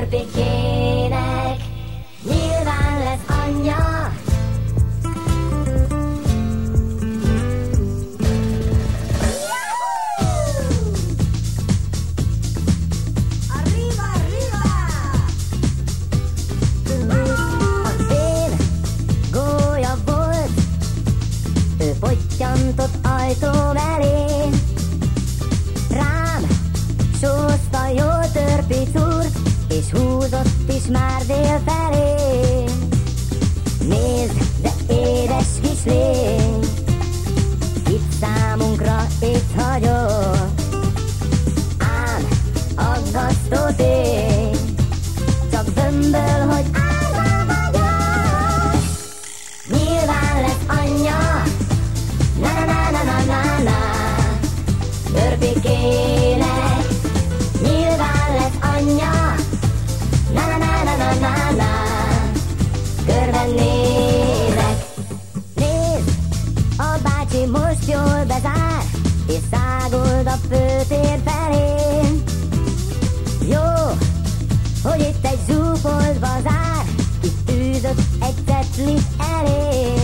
Törpikének nyilván lesz anyja. Arriba, arriba! Az én gólya volt, ő pottyantott ajtóm elé. Rám sózta jól törpicúrt, és húzott is már dél felé. Nézd, de édes kis lény, itt számunkra itt hagyott. Ám aggasztó tény, csak bömböl, hogy árva vagyok. Nyilván lesz anyja, na-na-na-na-na-na-na. Törpikének nyilván lesz anyja, na-na-na-na-na-na-na. Körben nézek, nézd, a bácsi most jól bezár, és száguld a főtér felé. Jó, hogy itt egy zsúfolt bazár, itt űzött egy cetli elé.